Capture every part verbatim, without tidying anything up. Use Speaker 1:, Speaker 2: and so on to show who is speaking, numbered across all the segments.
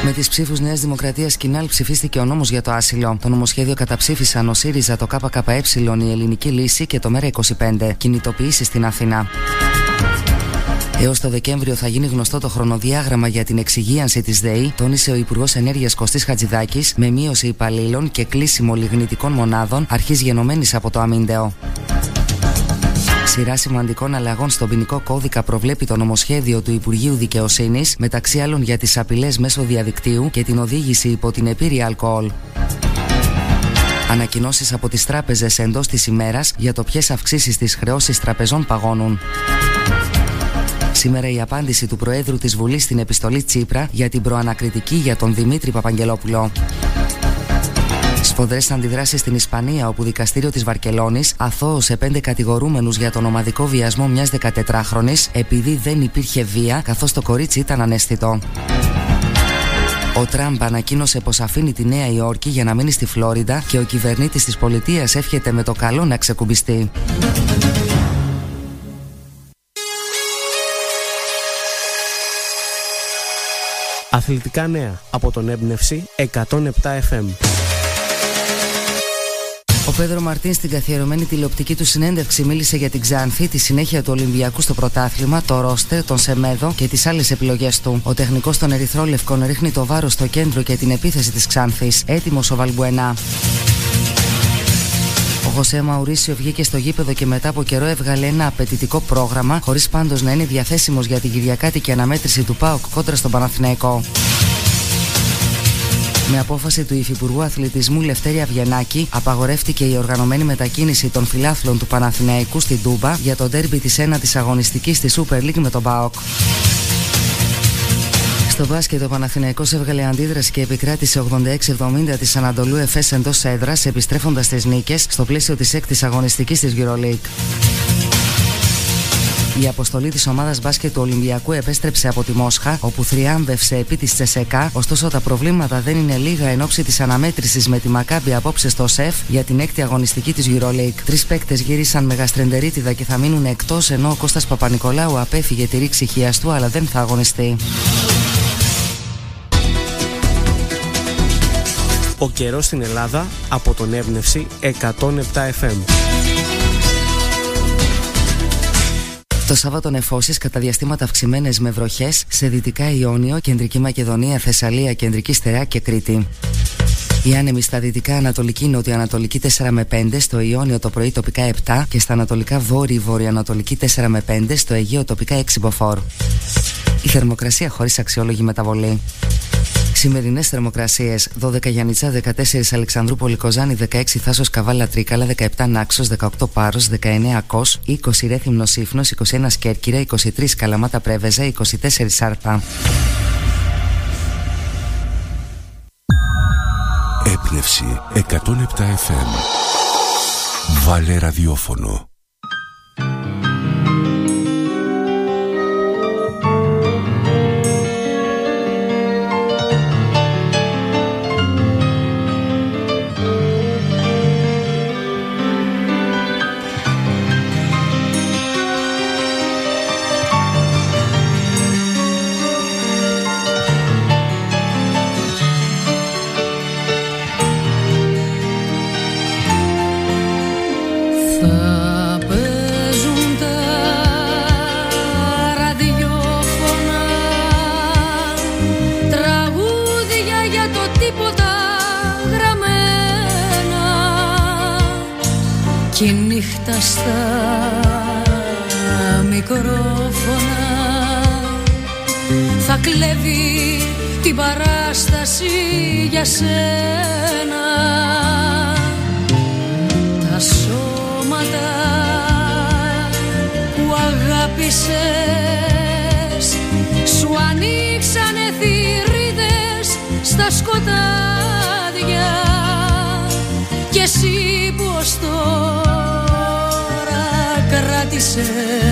Speaker 1: Με τις ψήφους Νέας Δημοκρατίας Κινάλ ψηφίστηκε ο νόμος για το άσυλο. Το νομοσχέδιο καταψήφισαν ο ΣΥΡΙΖΑ, το ΚΚΕ, η Ελληνική Λύση και το ΜΕΡΑ είκοσι πέντε. Κινητοποιήσεις στην Αθήνα. Έως το Δεκέμβριο θα γίνει γνωστό το χρονοδιάγραμμα για την εξυγίανση της ΔΕΗ, τόνισε ο Υπουργός Ενέργειας Κωστής Χατζηδάκης, με μείωση υπαλλήλων και κλείσιμο λιγνητικών μονάδων αρχής γενομένης από το αμύντεο. Σειρά σημαντικών αλλαγών στον ποινικό κώδικα προβλέπει το νομοσχέδιο του Υπουργείου Δικαιοσύνης, μεταξύ άλλων για τις απειλές μέσω διαδικτύου και την οδήγηση υπό την επίρρεια αλκοόλ. Ανακοινώσεις από τις τράπεζες εντός της ημέρας για το ποιες αυξήσεις της χρεώσης τραπεζών παγώνουν. Σήμερα η απάντηση του Προέδρου της Βουλής στην επιστολή Τσίπρα για την προανακριτική για τον Δημήτρη Παπαγγελόπουλο. Σφοδρές αντιδράσεις στην Ισπανία, όπου δικαστήριο της Βαρκελόνης αθώωσε πέντε κατηγορούμενους για τον ομαδικό βιασμό μιας δεκατετράχρονης επειδή δεν υπήρχε βία, καθώς το κορίτσι ήταν αναίσθητο. Ο Τραμπ ανακοίνωσε πως αφήνει τη Νέα Υόρκη για να μείνει στη Φλόριντα και ο κυβερνήτης της πολιτείας εύχεται με το καλό να ξεκουμπιστεί.
Speaker 2: Αθλητικά νέα από τον Έμπνευση εκατόν επτά εφ εμ.
Speaker 1: Ο Πέδρο Μαρτίν στην καθιερωμένη τηλεοπτική του συνέντευξη μίλησε για την Ξάνθη, τη συνέχεια του Ολυμπιακού στο πρωτάθλημα, το ρόστερ, τον Σεμέδο και τις άλλες επιλογές του. Ο τεχνικός των Ερυθρόλευκων ρίχνει το βάρος στο κέντρο και την επίθεση της Ξάνθης. Έτοιμος ο Βαλμπουενά. Ο Χωσέ Μαουρίσιο βγήκε στο γήπεδο και μετά από καιρό έβγαλε ένα απαιτητικό πρόγραμμα, χωρίς πάντως να είναι διαθέσιμος για την κυριακάτικη αναμέτρηση του ΠΑΟΚ κόντρα στον Παναθηναϊκό. Με απόφαση του Υφυπουργού Αθλητισμού Λευτέρη Αβγενάκη, απαγορεύτηκε η οργανωμένη μετακίνηση των φιλάθλων του Παναθηναϊκού στην Τούμπα για το ντέρμπι της ένατης αγωνιστικής στη Super League με τον ΠΑΟΚ. Στο μπάσκετ, ο Παναθηναϊκός έβγαλε αντίδραση και επικράτησε ογδόντα έξι εβδομήντα της Ανατολού Εφές εντός έδρας, επιστρέφοντας τις νίκες στο πλαίσιο της έκτης αγωνιστικής της EuroLeague. Η αποστολή της ομάδας μπάσκετ του Ολυμπιακού επέστρεψε από τη Μόσχα, όπου θριάμβευσε επί της Τσεσεκά, ωστόσο τα προβλήματα δεν είναι λίγα εν ώψη της αναμέτρησης με τη Μακάμπι απόψε στο ΣΕΦ για την έκτη αγωνιστική της EuroLeague. Τρεις παίκτες γύρισαν με γαστρεντερίτιδα και θα μείνουν εκτός, ενώ ο Κώστας Παπα-Νικολάου απέφυγε τη ρήξη χιαστού αλλά δεν θα αγωνιστεί.
Speaker 2: Ο καιρός στην Ελλάδα από τον Έμπνευση εκατόν επτά εφ εμ.
Speaker 1: Το Σάββατο νεφώσεις κατά διαστήματα αυξημένες με βροχές σε Δυτικά Ιόνιο, Κεντρική Μακεδονία, Θεσσαλία, Κεντρική Στερεά και Κρήτη. Οι άνεμοι στα δυτικά ανατολική νοτιοανατολική τέσσερα με πέντε, στο Ιόνιο το πρωί τοπικά επτά και στα ανατολικά βόρειο βορειοανατολική τέσσερα με πέντε, στο Αιγαίο τοπικά έξι μποφόρ. Η θερμοκρασία χωρίς αξιόλογη μεταβολή. Σημερινές θερμοκρασίες: δώδεκα Γιαννιτσά, δεκατέσσερα Αλεξανδρούπολη Κοζάνη, δεκαέξι Θάσος Καβάλα Τρίκαλα, δεκαεπτά Νάξος, δεκαοκτώ Πάρος, δεκαεννέα Κος, είκοσι Ρέθυμνος Ήφνος, είκοσι ένα Κέρκυρα, είκοσι τρία Καλαμάτα Πρέβεζα, είκοσι τέσσερα Σάρπα.
Speaker 3: Έμπνευση εκατόν επτά εφ εμ. Βάλε ραδιόφωνο.
Speaker 4: Και η νύχτα στα μικρόφωνα θα κλέβει την παράσταση για σένα. Τα σώματα που αγάπησες σου ανοίξανε θηρίδες στα σκοτάδια και εσύ πως τώρα κράτησες,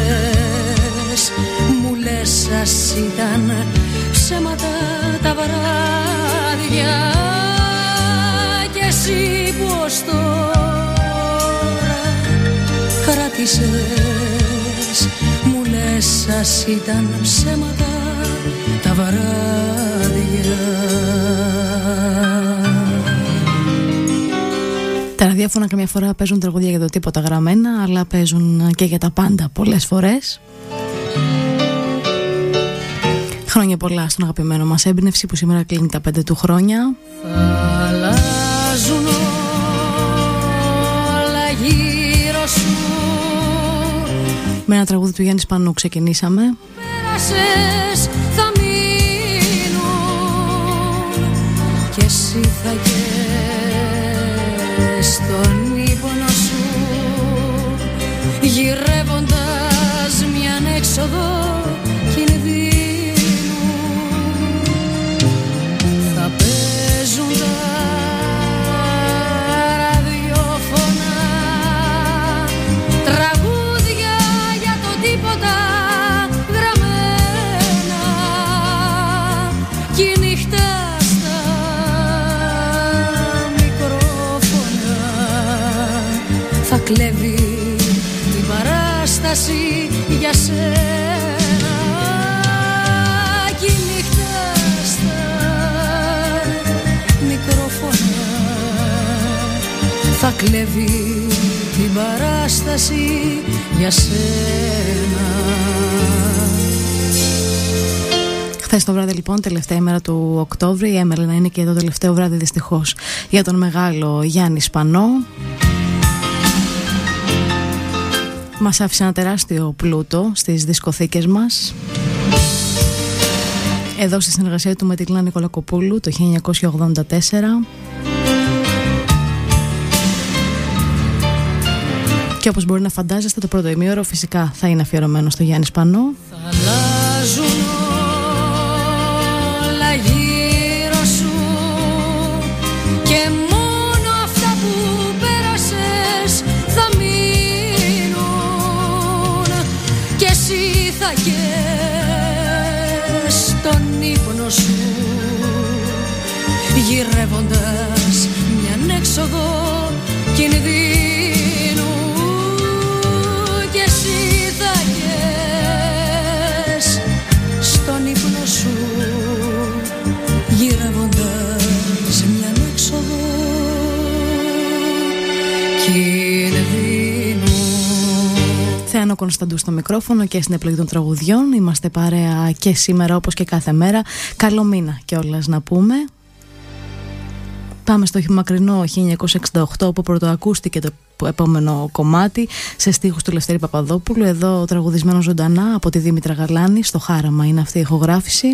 Speaker 4: μου λες σας ήταν ψέματα τα βράδια και εσύ πως τώρα κράτησες, μου λες σας ήταν ψέματα τα βράδια.
Speaker 5: ραδιόφωνα καμιά φορά παίζουν τραγούδια για το τίποτα γραμμένα, αλλά παίζουν και για τα πάντα πολλές φορές. Χρόνια πολλά στον αγαπημένο μας Έμπνευση που σήμερα κλείνει τα πέντε του χρόνια.
Speaker 4: Αλλάζουν όλα γύρω σου.
Speaker 5: Με ένα τραγούδι του Γιάννη Σπανού ξεκινήσαμε.
Speaker 4: Πέρασες, θα μείνουν και εσύ θα γες στον ύπνο σου, γυρεύοντας μιαν έξοδο κινδύνου. Θα παίζουν τα ραδιόφωνα τραγούδια για το τίποτα γραμμένα, κι η νύχτα στα μικρόφωνα θα κλέβει την παράσταση για σένα, κι η νύχτα στα μικρόφωνα θα κλέβει την παράσταση για σένα.
Speaker 5: Χθες το βράδυ λοιπόν, τελευταία ημέρα του Οκτώβρη, έμελε να είναι και το τελευταίο βράδυ δυστυχώς για τον μεγάλο Γιάννη Σπανό. Μας άφησε ένα τεράστιο πλούτο στις δισκοθήκες μας. Εδώ στη συνεργασία του με την Κλάνα Νικολακοπούλου το χίλια εννιακόσια ογδόντα τέσσερα. Και όπως μπορεί να φαντάζεστε, το πρώτο ημίωρο φυσικά θα είναι αφιερωμένο στο Γιάννη Σπανό.
Speaker 4: Θα αλλάζουν όλα γύρω σου και μόνο αυτά που πέρασες θα μείνουν, και εσύ θα γες στον ύπνο σου, γυρεύοντας μιαν έξοδο κινδύνου, και εσύ θα γες στον ύπνο σου, γυρεύοντας μιαν έξοδο κινδύνου.
Speaker 5: Θεάνο Κωνσταντού στο μικρόφωνο και στην επιλογή των τραγουδιών. Είμαστε παρέα και σήμερα όπως και κάθε μέρα. Καλό μήνα κιόλας να πούμε. Πάμε στο μακρινό χίλια εννιακόσια εξήντα οκτώ που πρωτοακούστηκε το επόμενο κομμάτι σε στίχους του Λευτέρη Παπαδόπουλου, εδώ τραγουδισμένο ζωντανά από τη Δήμητρα Γαλάνη. Στο Χάραμα είναι αυτή η ηχογράφηση.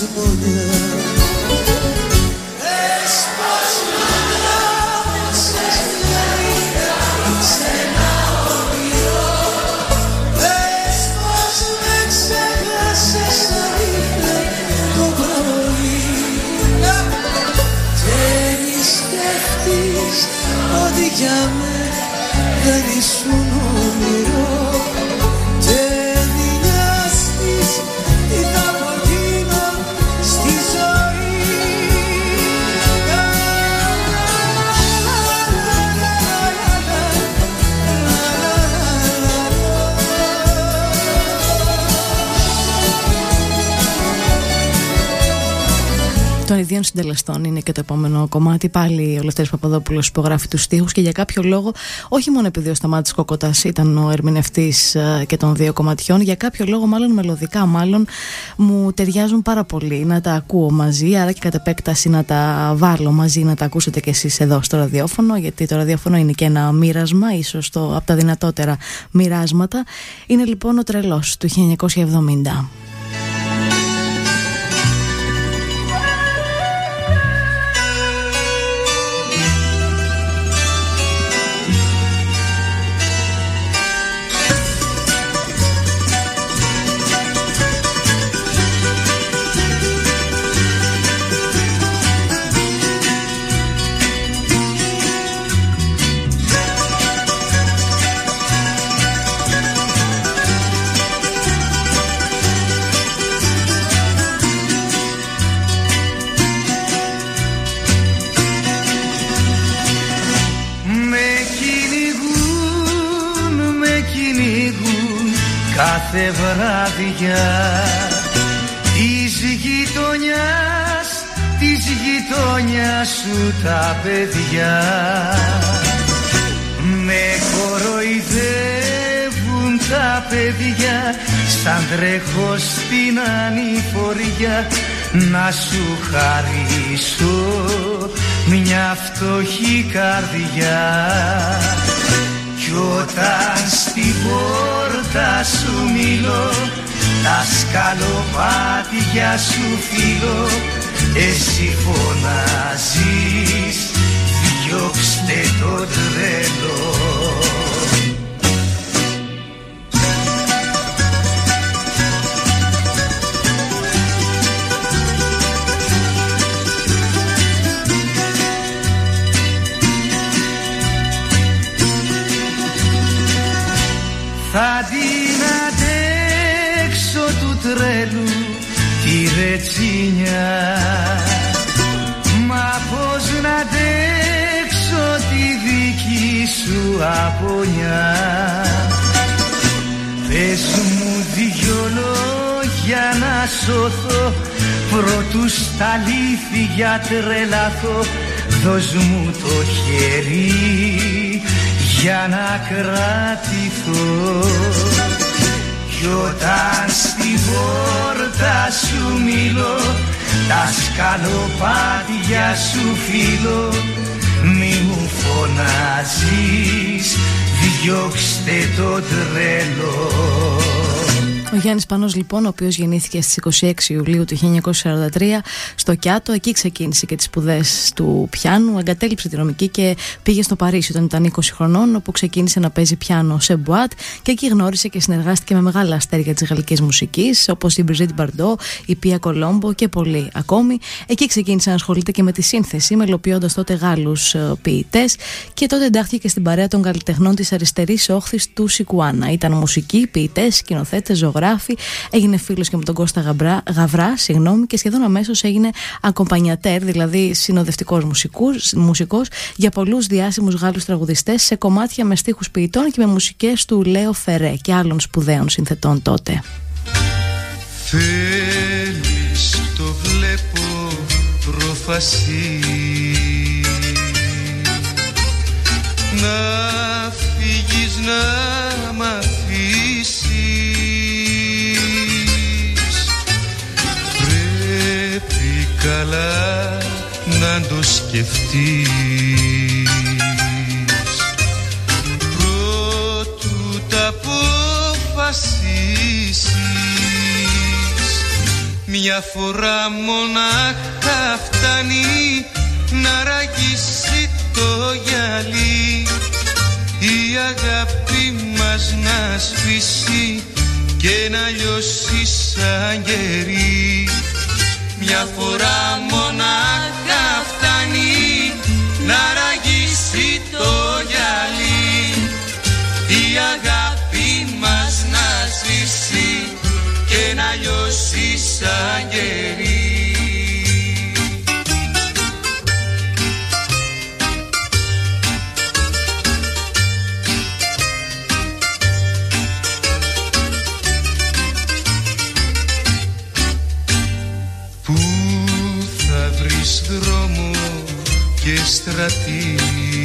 Speaker 6: πονιά. Πες πως μ' αγάπησες σε ένα όνειρο. Πες πως με ξέχασες αλήθεια το πρωί. Και μη σκεφτείς ότι για μένα δεν ήσουν όνειρο. Και μη νοιαστείς τι θα απογίνω στη ζωή.
Speaker 5: Των ιδίων συντελεστών είναι και το επόμενο κομμάτι. Πάλι ο Λευτέρης Παπαδόπουλος υπογράφει τους στίχους και για κάποιο λόγο, όχι μόνο επειδή ο Σταμάτης Κοκοτάς ήταν ο ερμηνευτής και των δύο κομματιών, για κάποιο λόγο, μάλλον μελωδικά, μάλλον μου ταιριάζουν πάρα πολύ να τα ακούω μαζί. Άρα και κατ' επέκταση να τα βάλω μαζί, να τα ακούσετε κι εσείς εδώ στο ραδιόφωνο, γιατί το ραδιόφωνο είναι και ένα μοίρασμα, ίσως το, από τα δυνατότερα μοιράσματα. Είναι λοιπόν ο Τρελός του χίλια εννιακόσια εβδομήντα.
Speaker 6: Κάθε βράδια της γειτονιάς, της γειτονιάς σου τα παιδιά με κοροϊδεύουν τα παιδιά σαν τρέχω στην ανηφοριά να σου χαρίσω μια φτωχή καρδιά. Κι όταν στην πόρτα σου μιλώ, τα σκαλοπάτια σου φιλώ, εσύ φωνάζεις, διώξτε το τρελό. Θα την αντέξω του τρέλου τη ρετσίνια, μα πώς να αντέξω τη δική σου απονιά. Πες μου δυο λόγια να σωθώ, προτού στα αλήθεια τρελαθώ. Δώσ' μου το χέρι για να κρατηθώ. Κι όταν στην πόρτα σου μιλώ, τα σκαλοπάτια σου φιλώ, μη μου φωνάζεις, διώξτε το τρελό.
Speaker 5: Ο Γιάννης Πάνος λοιπόν, ο οποίος γεννήθηκε στις είκοσι έξι Ιουλίου του χίλια εννιακόσια σαράντα τρία στο Κιάτο, εκεί ξεκίνησε και τις σπουδές του πιάνου, εγκατέλειψε τη νομική και πήγε στο Παρίσι όταν ήταν είκοσι χρονών, όπου ξεκίνησε να παίζει πιάνο σε μπουάτ και εκεί γνώρισε και συνεργάστηκε με μεγάλα αστέρια της γαλλικής μουσικής, όπως η Μπριζίτ Μπαρντό, η Πία Κολόμπο και πολλοί ακόμη. Εκεί ξεκίνησε να ασχολείται και με τη σύνθεση, μελοποιώντας τότε Γάλλους ποιητές, και τότε εντάχθηκε και στην παρέα των καλλιτεχνών της αριστερής όχθης του Σικουάνα. Ήταν μουσικοί, ποιητές, σκηνοθέτες, ζωγράφοι. Έγινε φίλος και με τον Κώστα Γαβρά, Γαβρά συγγνώμη, και σχεδόν αμέσως έγινε ακομπανιατέρ, δηλαδή συνοδευτικός μουσικός, μουσικός για πολλούς διάσημους Γάλλους τραγουδιστές σε κομμάτια με στίχους ποιητών και με μουσικές του Λέο Φερέ και άλλων σπουδαίων συνθετών τότε.
Speaker 6: Θέλεις, το βλέπω προφασί, να φύγεις, να μ' αφήσεις. Πρέπει καλά να το σκεφτείς, προτού τα αποφασίσεις. Μη Μια φορά μονάχα φτάνει να ραγίσει το γυαλί, η αγάπη μας να σβήσει και να λιώσει σαν κερί. Μια φορά μονάχα φτάνει να ραγίσει το γυαλί, η αγάπη μας να σβήσει και να λιώσει σαν κερί. Πού θα βρεις δρόμο και στρατή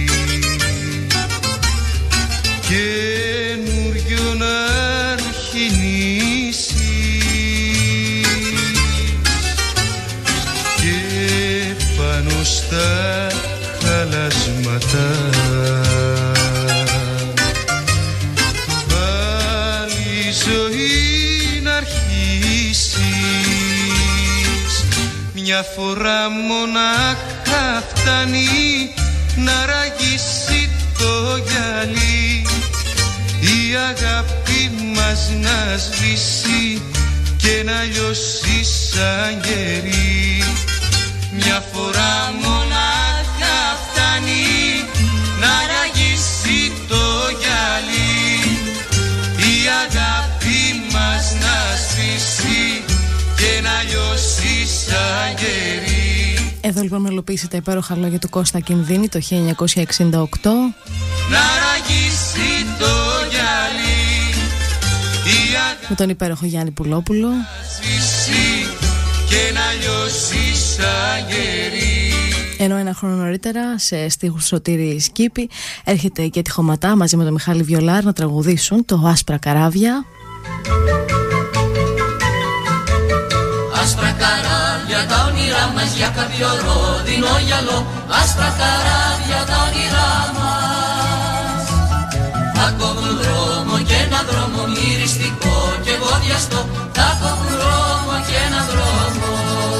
Speaker 6: καινούριο να αρχινήσεις και πάνω στα χαλάσματα πάλι ζωή να αρχίσεις. Μια φορά μονάχα φτάνει να ραγίσει το γυαλί, η αγάπη μας να σβήσει και να λιώσει σαν κερί. Μια φορά μονάχα φτάνει να ραγίσει το γυαλί, η αγάπη μας να σβήσει και να λιώσει σαν κερί.
Speaker 5: Εδώ λοιπόν μελοποιήσει τα υπέροχα λόγια του Κώστα Κινδύνη το χίλια εννιακόσια εξήντα οκτώ.
Speaker 6: Να ραγίσει το γυαλί,
Speaker 5: με τον υπέροχο Γιάννη Πουλόπουλο.
Speaker 6: Και να λιώσει σαν κερί.
Speaker 5: Ενώ ένα χρόνο νωρίτερα, σε στίχους Σωτήρη Σκύπη, έρχεται και τη Χωματά μαζί με τον Μιχάλη Βιολάρ να τραγουδήσουν το Άσπρα Καράβια.
Speaker 7: Άσπρα καράβια τα όνειρά μας για κάποιο ρόδινο γυαλό. Άσπρα καράβια τα όνειρά μας θα κόβουν δρόμο και ένα δρόμο μυριστικό και βόδιαστο. Θα κόβουν δρόμο και ένα δρόμο.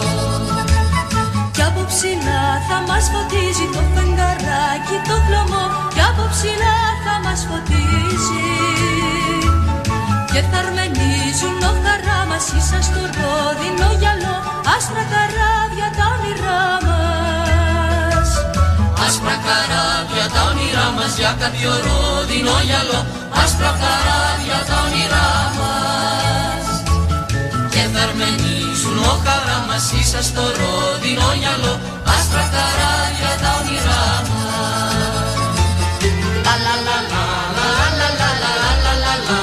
Speaker 4: Κι από ψηλά θα μας φωτίζει το φεγγαράκι το χλωμό. Κι από ψηλά θα μας φωτίζει και θα αρμενίζουν ο χαρά μας ίσα στο ρόδινο γυαλό. Άσπρα καράβια τα όνειρά μας.
Speaker 7: Άσπρα καράβια τα όνειρά μας για κάποιο ρόδινο γυαλό. Άσπρα καράβια τα όνειρά μας και θα αρμενίζουν ο χαρά μας ίσα στο ρόδινο γυαλό. Άσπρα καράβια τα όνειρά μας. La la la la la la la la la la la.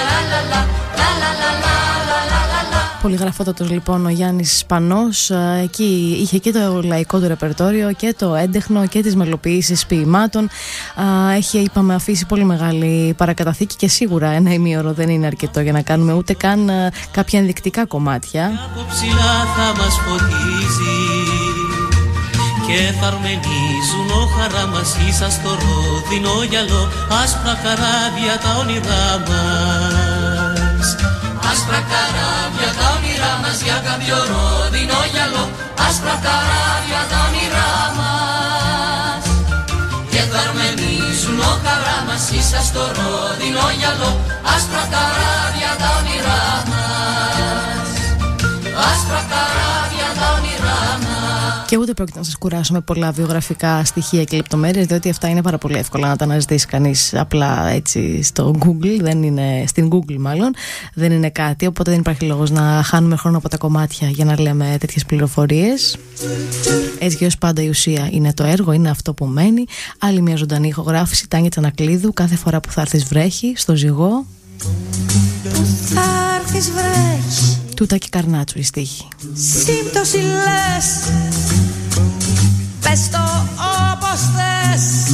Speaker 5: Πολυγραφότατος λοιπόν ο Γιάννης Σπανός. Εκεί είχε και το λαϊκό του ρεπερτόριο και το έντεχνο και τις μελοποιήσεις ποιημάτων. Έχει, είπαμε, αφήσει πολύ μεγάλη παρακαταθήκη και σίγουρα ένα ημίωρο δεν είναι αρκετό για να κάνουμε ούτε καν κάποια ενδεικτικά κομμάτια.
Speaker 7: Από ψηλά θα μας φωτίζει και θα αρμενίζουν ο χαρά μας ίσα στο ρόδινο γυαλό. Άσπρα καράβια τα όνειρά μας. Άσπρα καράβια τα όνειρά μας για κάποιο ρόδινο γυαλό. Άσπρα καράβια τα όνειρά μας και θα αρμενίζουν ο χαρά μας ίσα στο ρόδινο γυαλό. Άσπρα καράβια τα όνειρά μας. Άσπρα καράβια τα όνειρά μας.
Speaker 5: Και ούτε πρόκειται να σας κουράσω με πολλά βιογραφικά στοιχεία και λεπτομέρειες, διότι αυτά είναι πάρα πολύ εύκολα να τα αναζητήσει κανείς απλά έτσι στο Google, δεν είναι, στην Google μάλλον, δεν είναι κάτι, οπότε δεν υπάρχει λόγος να χάνουμε χρόνο από τα κομμάτια για να λέμε τέτοιες πληροφορίες. Έτσι και ως πάντα η ουσία είναι το έργο, είναι αυτό που μένει. Άλλη μια ζωντανή ηχογράφηση, Τάνια Τσανακλείδου, κάθε φορά που θα έρθεις βρέχει, στο Ζυγό.
Speaker 4: Θα έρθεις βρέχει.
Speaker 5: Του Τάκη Καρνάτσου η στίχη.
Speaker 4: Σύμπτωση λες, πες το όπως θες.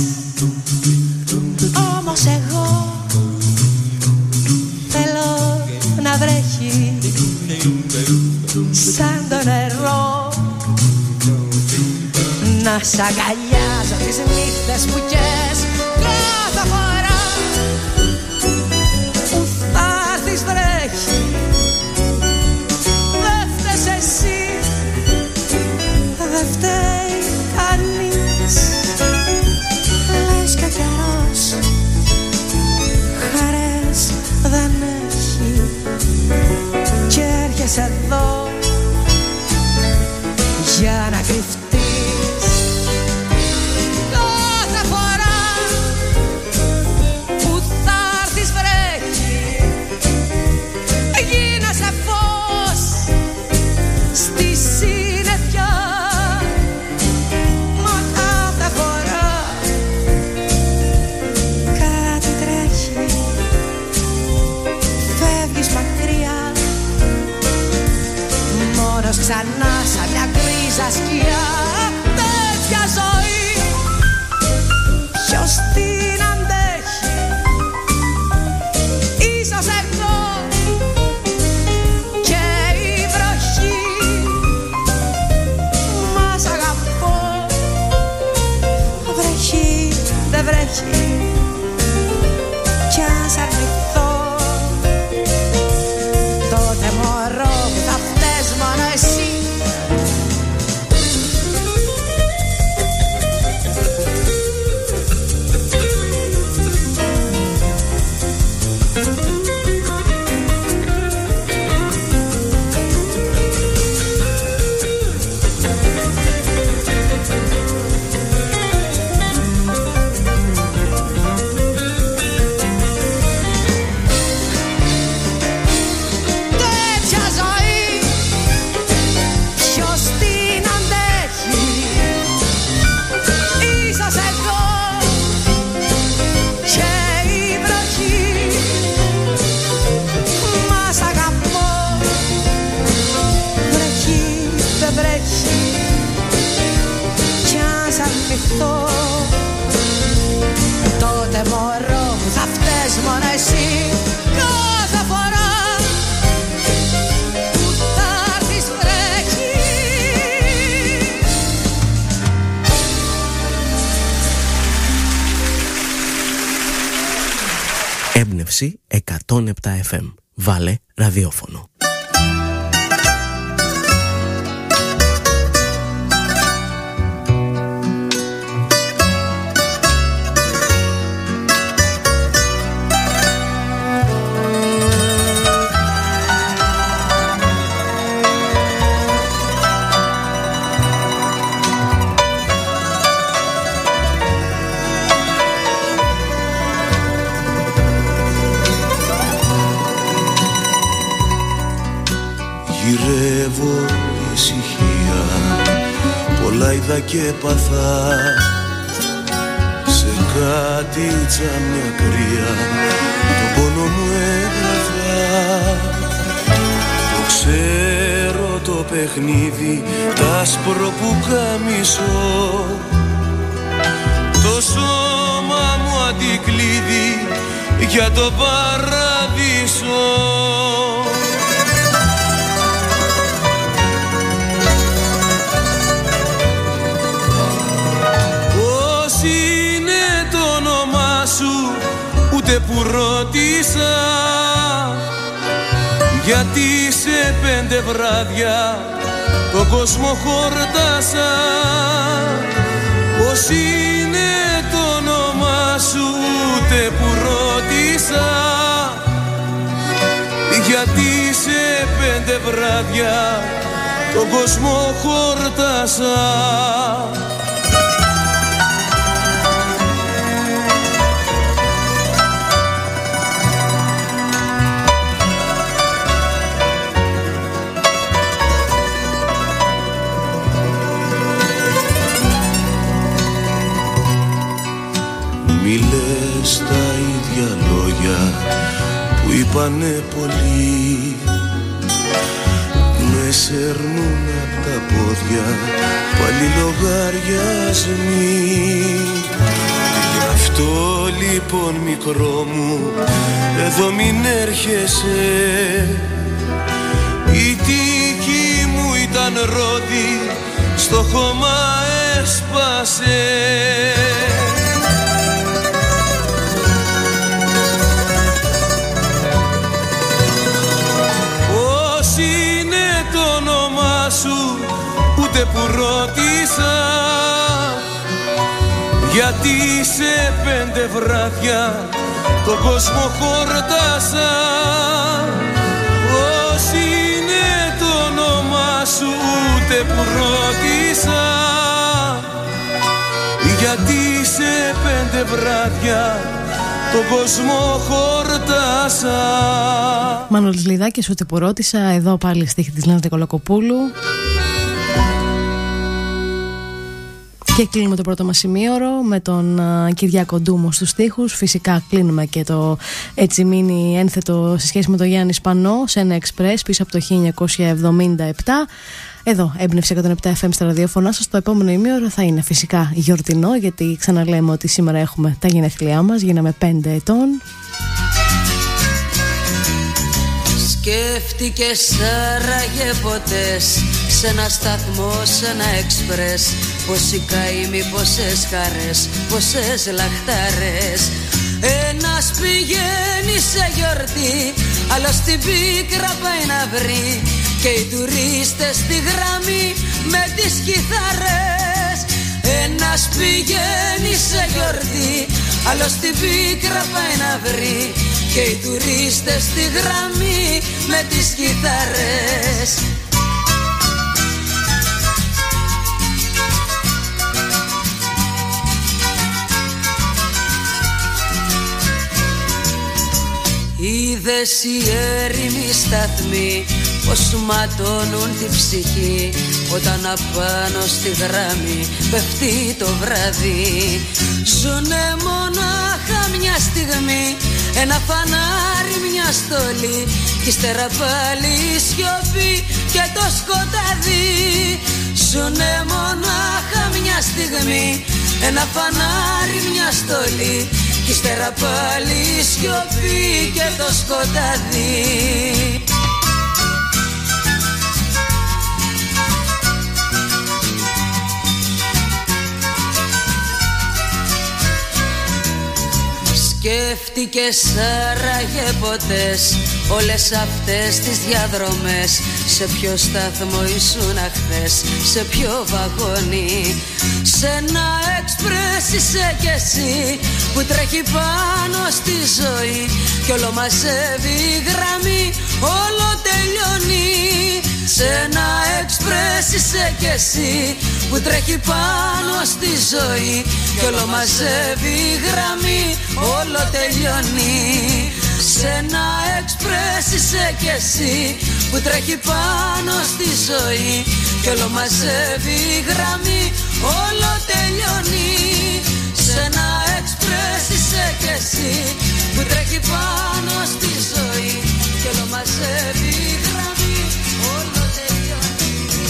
Speaker 4: Όμως εγώ θέλω να βρέχει σαν το νερό, να σ' αγκαλιάζω τις νύχτες που κες κάθε φορά που θα έρθεις βρέχει.
Speaker 8: ήρθες εδώ για να κρυφτείς. Κάθε φορά που θα έρθεις βρέχει, γίνεσαι φως στη συννεφιά. Μα κάθε φορά κάτι τρέχει, φεύγεις μακριά, μόνος ξανά σαν μια γκρίζα σκιά. Τέτοια ζωή ποιος την αντέχει, ίσως εγώ και η βροχή. Μα σ' αγαπώ, βρέχει, δεν βρέχει, κι αν σ' αρνηθώ, τότε μωρό που θα φταίς μόνο εσύ. Τέτοια ζωή ποιος την αντέχει, ίσως εγώ και η βροχή. Μα σ' αγαπώ, βρέχει, δεν βρέχει, κι αν σ' αρνηθώ, τότε μωρό θα φταίς μόνο εσύ. Κάθε φορά που θα έρθεις βρέχει.
Speaker 2: Έμπνευση εκατόν επτά εφ εμ. Βάλε ραδιόφωνο.
Speaker 9: Γυρεύω ησυχία, πολλά είδα και παθά, σε κάτι τζάμια κρύα τον πόνο μου έγραφα. Το ξέρω το παιχνίδι, τ' άσπρο που καμισώ, το σώμα μου αντικλείδι για το παράδεισο. Ούτε που ρώτησα, γιατί σε πέντε βράδια τον κόσμο χορτάσα. Πώς είναι το όνομά σου, ούτε που ρώτησα, γιατί σε πέντε βράδια τον κόσμο χορτάσα. Μη λες τα ίδια λόγια που είπανε πολλοί, με σέρνουν απ' τα πόδια πάλι λογαριασμοί. Γι' αυτό λοιπόν μικρό μου εδώ μην έρχεσαι, η τύχη μου ήταν ρόδι, στο χώμα έσπασε. Σου, ούτε που ρώτησα, γιατί σε πέντε βράδια τον κόσμο χορτάσα. Πώς είναι ούτε που ρώτησα, γιατί σε πέντε βράδια τον κόσμο χορτάσα.
Speaker 5: Μανώλης Λιδάκης, ούτε που ρώτησα. Εδώ πάλι στίχη της Λένας Νικολακοπούλου. Και κλείνουμε το πρώτο μας σημείωρο με τον uh, Κυριάκο Ντούμο στους στίχους. Φυσικά κλείνουμε και το έτσι μείνει ένθετο σε σχέση με τον Γιάννη Σπανό σε ένα εξπρές πίσω από το χίλια εννιακόσια εβδομήντα επτά. Εδώ έμπνευσε εκατόν επτά εφ εμ στα ραδιόφωνά σας. Το επόμενο ημίωρο θα είναι φυσικά γιορτινό, γιατί ξαναλέμε ότι σήμερα έχουμε τα γενέθλιά μας. Γίναμε πέντε ετών.
Speaker 10: Σκέφτηκες άραγε ποτέ σε ένα σταθμό, σε ένα εξπρές, πόσοι καημοί, πόσες χαρές, πόσες λαχτάρες. Ένας πηγαίνει σε γιορτή, άλλος στην πίκρα πάει να βρει, και οι τουρίστες στη γραμμή με τις κιθάρες. Ένας πηγαίνει σε γιορτή, άλλος στην πίκρα πάει να βρει, και οι τουρίστες στη γραμμή με τις κιθάρες. Είδες οι έρημοι σταθμοί πως ματώνουν τη ψυχή, όταν απάνω στη γράμμη πέφτει το βράδυ. Ζουνε μονάχα μια στιγμή, ένα φανάρι, μια στολή, κι ύστερα πάλι η σιωπή και το σκοτάδι. Ζουνε μονάχα μια στιγμή, ένα φανάρι, μια στολή, κι ύστερα πάλι η σιωπή και το σκοτάδι. Σκέφτηκες άραγε ποτέ όλες αυτές τις διαδρομές, σε ποιο σταθμό ήσουν χθες, σε ποιο βαγόνι. Σε ένα εξπρές είσαι κι εσύ που τρέχει πάνω στη ζωή, κι όλο μαζεύει η γραμμή, όλο τελειώνει. Σε ένα εξπρές είσαι κι εσύ που τρέχει πάνω στη ζωή, κι όλο μαζεύει η γραμμή, όλο τελειώνει. Σε ένα εξπρές είσαι κι εσύ που τρέχει πάνω στη ζωή, κι όλο μαζεύει η γραμμή, όλο τελειώνει. Σε ένα εξπρές είσαι κι εσύ που τρέχει πάνω στη ζωή, κι όλο μαζεύει η γραμμή, όλο τελειώνει.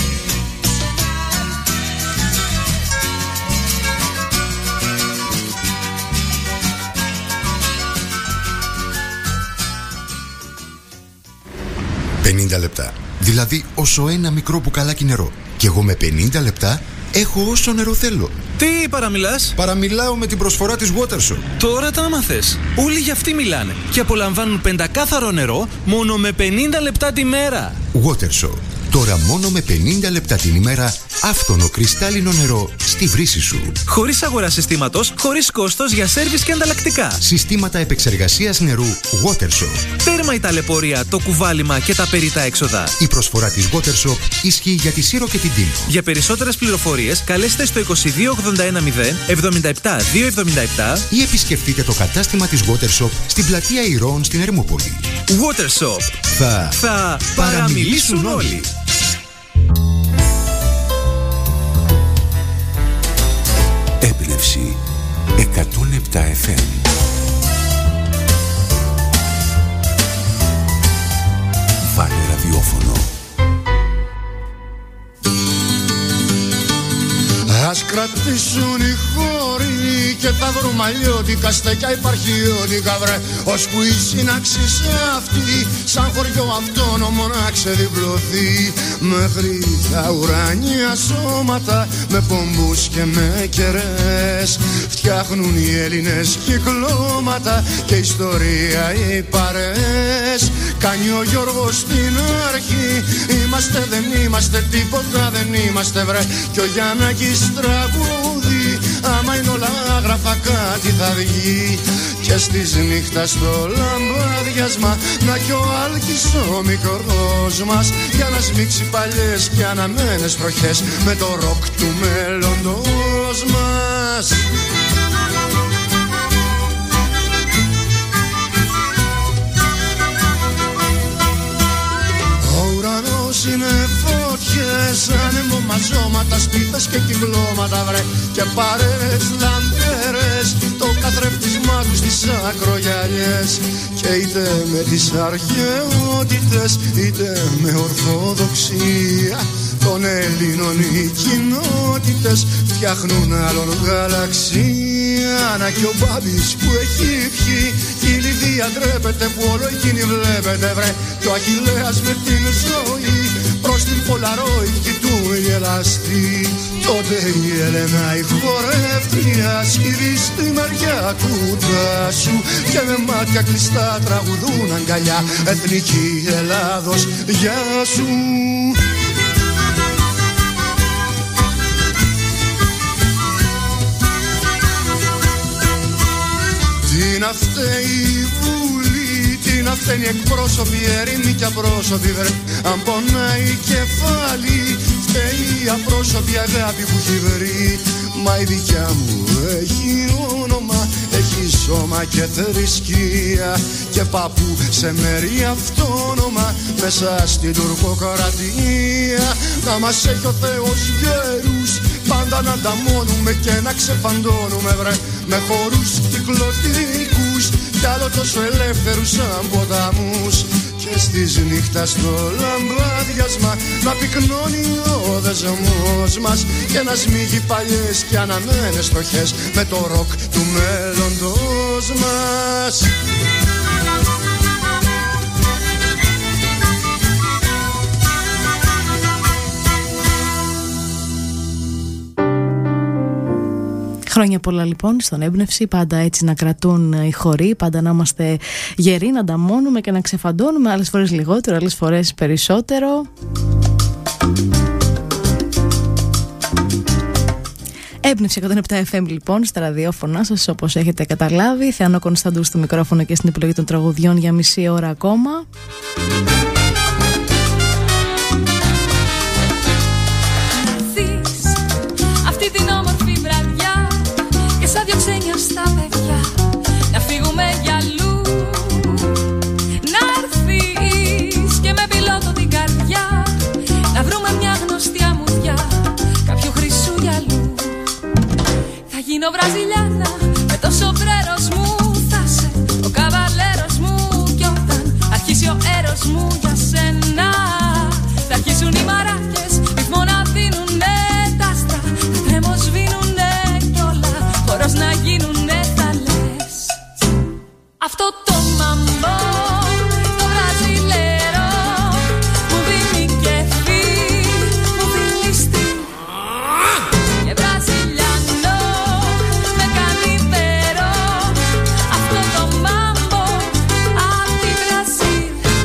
Speaker 11: πενήντα λεπτά. Δηλαδή όσο ένα μικρό μπουκαλάκι νερό. Και εγώ με πενήντα λεπτά έχω όσο νερό θέλω.
Speaker 12: Τι παραμιλάς?
Speaker 11: Παραμιλάω με την προσφορά της WaterShop.
Speaker 12: Τώρα τα άμαθες. Όλοι για αυτή μιλάνε. Και απολαμβάνουν πεντακάθαρο νερό μόνο με πενήντα λεπτά τη μέρα.
Speaker 11: WaterShop. Τώρα μόνο με πενήντα λεπτά την ημέρα άφθονο κρυστάλλινο νερό στη βρύση σου.
Speaker 12: Χωρίς αγορά συστήματος, χωρίς κόστος για σέρβις και ανταλλακτικά.
Speaker 11: Συστήματα επεξεργασίας νερού WaterShop.
Speaker 12: Τέρμα η ταλαιπωρία, το κουβάλιμα και τα περιτά έξοδα.
Speaker 11: Η προσφορά της WaterShop ισχύει για τη Σύρο και την Τίνο.
Speaker 12: Για περισσότερες πληροφορίες καλέστε στο είκοσι δύο ογδόντα ένα μηδέν εβδομήντα επτά διακόσια εβδομήντα επτά
Speaker 11: ή επισκεφτείτε το κατάστημα της WaterShop στην πλατεία Ηρώων στην Ερμούπολη.
Speaker 12: WaterShop.
Speaker 11: Θα,
Speaker 12: Θα παραμιλήσουν όλοι.
Speaker 3: Έμπνευση εκατόν επτά εφ εμ. Βάλε ραδιόφωνο.
Speaker 13: Ας κρατήσουν οι χώροι και θα βρούμε αλλιώτικα στέκια υπαρχιώτικα βρε, ώσπου η σύναξη σε αυτή σαν χωριό αυτόνομο να ξεδιπλωθεί, μέχρι τα ουράνια σώματα με πομπούς και με κερές φτιάχνουν οι Έλληνες κυκλώματα και ιστορία οι παρές. Κάνει ο Γιώργος στην αρχή, είμαστε δεν είμαστε τίποτα δεν είμαστε βρε, κι ο Γιάννακης τραγούδι, άμα είναι όλα άγραφα κάτι θα βγει, και στις νύχτα στο λαμπάδι λαμπάδιασμα. Να κι ο Άλκης ο μικρός μας για να σμίξει παλιές και αναμένες βροχές με το ροκ του μέλλοντος μας. Είναι φωτιές, άνεμο, μαζώματα, σπίθες και κυκλώματα βρε. Και παρέες, λαμπέρες, το καθρέφτισμά τους στις ακρογιαλιές. Και είτε με τις αρχαιότητες, είτε με ορθοδοξία των Ελλήνων οι κοινότητες φτιάχνουν άλλον γαλαξία. Να κι ο Μπάμπης που έχει πιει, η Λιδία ντρέπεται που όλο εκείνη βλέπετε βρε. Κι ο Αχιλλέας με την ζωή προς την Πολαρόιδη του γελαστή. Τότε η Έλενα η χορεύτρια σκύβει στη μεριά κούτα σου και με μάτια κλειστά τραγουδούν αγκαλιά εθνική Ελλάδος γεια σου. Τι να φταίει η Βουλή, τι να φταίνει εκπρόσωποι, ερήμοι και απρόσωποι βρε. Αν πονάει κεφάλι, φταίει η απρόσωπη αγάπη που έχει βρει. Μα η δικιά μου έχει όνομα, έχει σώμα και θρησκεία και παππού σε μέρη αυτόνομα μέσα στην τουρκοκρατία. Να μας έχει ο Θεός γέρους, πάντα να ανταμώνουμε και να ξεφαντώνουμε βρε. Με χορούς κυκλωτικούς κι άλλο τόσο ελεύθερους σαν ποταμούς. Και στις νύχτας το λαμπάδιασμα να πυκνώνει ο δεσμός μας και να σμίγει παλιές και αναμένες στοχές με το ροκ του μέλλοντος μας.
Speaker 5: Χρόνια πολλά λοιπόν στον Έμπνευση, πάντα έτσι να κρατούν οι χοροί, πάντα να είμαστε γεροί, να ανταμώνουμε και να ξεφαντώνουμε, άλλες φορές λιγότερο, άλλες φορές περισσότερο. Έμπνευση εκατόν επτά εφ εμ λοιπόν στα ραδιόφωνά σας, όπως έχετε καταλάβει. Θεανό Κωνσταντού στο μικρόφωνο και στην επιλογή των τραγουδιών για μισή ώρα ακόμα.
Speaker 4: Αυτή την όμορφη βραδιά και σαν δυο ξένια στα παιδιά να φύγουμε για αλλού. Να έρθεις και με πιλότο την καρδιά να βρούμε μια γνωστή αμμουδιά κάποιου χρυσού γυαλού. Θα γίνω Βραζιλιάνα με το σομπρέρος μου, θα σε ο καβαλέρος μου κι όταν αρχίσει ο έρος μου για σένα θα αρχίσουν οι μαράκες ρυθμό να δίνουνε τα άστρα, τα τρέμω σβήνουνε κι όλα χορός να γίνουνε θα λες. Αυτό το μαμπό το βραζιλέρο μου δίνει κεφί, μου δίνει στυλ και βραζιλιάνο με κάνει πέρο. Αυτό το μαμπό απ' τη Βραζίλ.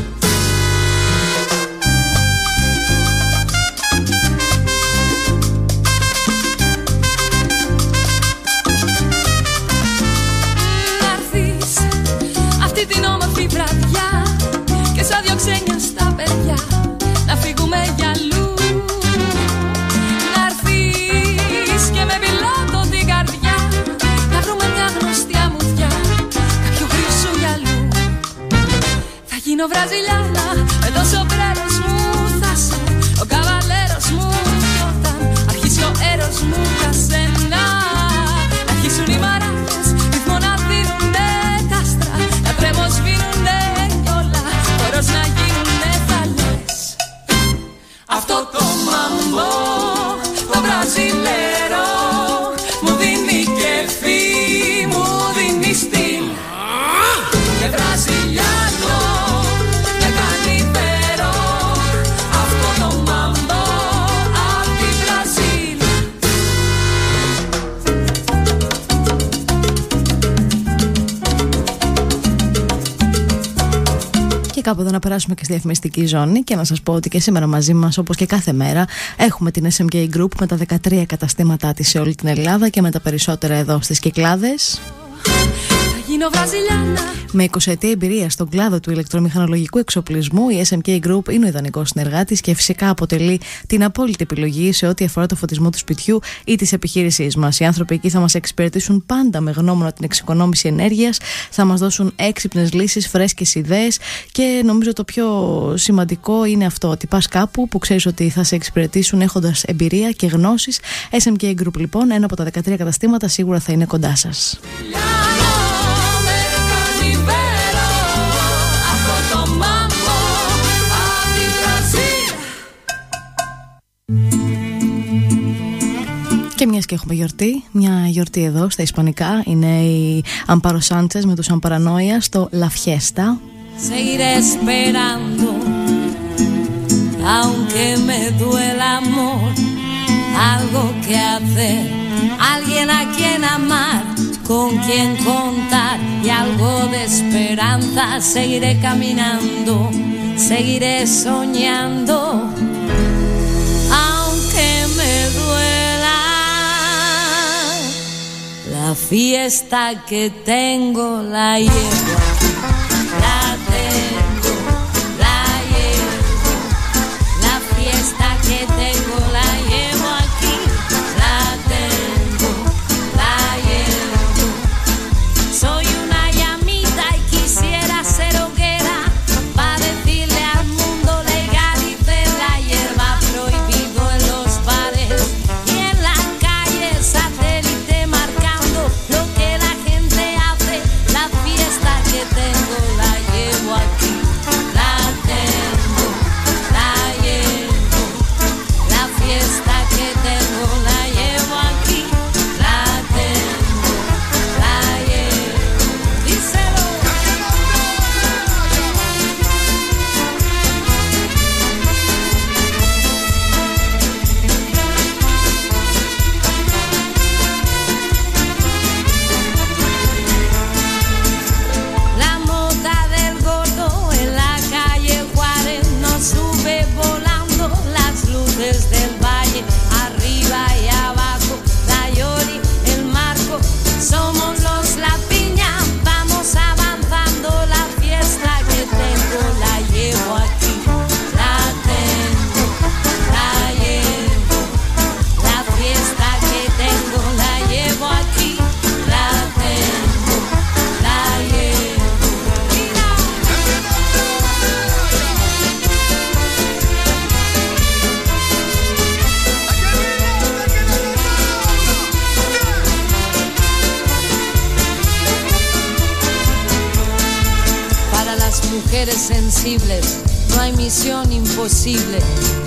Speaker 4: Αυτή την όμορφη βραδιά και σαν δυο ξένια στα παιδιά να φύγουμε για αλλού. Να έρθεις και με πιλότο την καρδιά να βρούμε μια γνωστή αμμουδιά κάποιου χρυσού γυαλού. Θα γίνω Βραζιλιάνα με το σομπρέρος μου, θα σε ο καβαλέρος μου κι όταν αρχίσει ο έρος μου για σένα να αρχίσουν οι μαράκες ρυθμό να δίνουνε τα άστρα, να τρέμω σβήνουνε κι όλα χορός να γίνουνε θα λες. Αυτό το μαμπό το βραζιλέρο μου δίνει κεφί, μου δίνει στυλ και βραζιλιάνο με κάνει πέρο. Αυτό το μαμπό απ' τη Βραζίλ.
Speaker 5: Και κάπου εδώ να περάσουμε και στη διαφημιστική ζώνη και να σας πω ότι και σήμερα μαζί μας, όπως και κάθε μέρα, έχουμε την ες εμ κέι Group με τα δεκατρία καταστήματά της σε όλη την Ελλάδα και με τα περισσότερα εδώ στις Κυκλάδες. Με εικοσιετή εμπειρία στον κλάδο του ηλεκτρομηχανολογικού εξοπλισμού, η ες εμ κέι Group είναι ο ιδανικός συνεργάτης και φυσικά αποτελεί την απόλυτη επιλογή σε ό,τι αφορά το φωτισμό του σπιτιού ή της επιχείρησής μας. Οι άνθρωποι εκεί θα μας εξυπηρετήσουν πάντα με γνώμονα την εξοικονόμηση ενέργειας, θα μας δώσουν έξυπνες λύσεις, φρέσκες ιδέες και νομίζω το πιο σημαντικό είναι αυτό, ότι πας κάπου που ξέρεις ότι θα σε εξυπηρετήσουν έχοντας εμπειρία και γνώσεις. ες εμ κέι Group λοιπόν, ένα από τα δεκατρία καταστήματα, σίγουρα θα είναι κοντά σας. Και μιας και έχουμε γιορτή, μια γιορτή εδώ στα ισπανικά, είναι οι Amparo Sánchez με τους Amparanóia στο La Fiesta.
Speaker 14: Seguiré esperando, aunque me duela amor, algo que hacer, alguien a quien amar, con quien contar y algo de esperanza. Seguiré caminando, seguiré soñando, aunque me duela. La fiesta que tengo la llevo aquí, la tengo, la llevo. La fiesta que tengo la llevo aquí, la tengo, la llevo. Soy una llamita y quisiera ser hoguera para decirle al mundo legalice la hierba, prohibido en los bares y en la calle, satélite marcando lo que la gente hace. La fiesta que tengo la llevo aquí, la tengo, la llevo. La fiesta que tengo la llevo aquí, la tengo, la llevo. Díselo. La moda del gordo en la calle Juárez nos sube volando, las luces del valle arriba y abajo, la Yori, el Marco, somos los La Piña, vamos avanzando. La fiesta que tengo la llevo aquí, la tengo, la llevo. La fiesta que tengo la llevo aquí, la tengo, la llevo. Mira. Para las mujeres sensibles no hay misión imposible.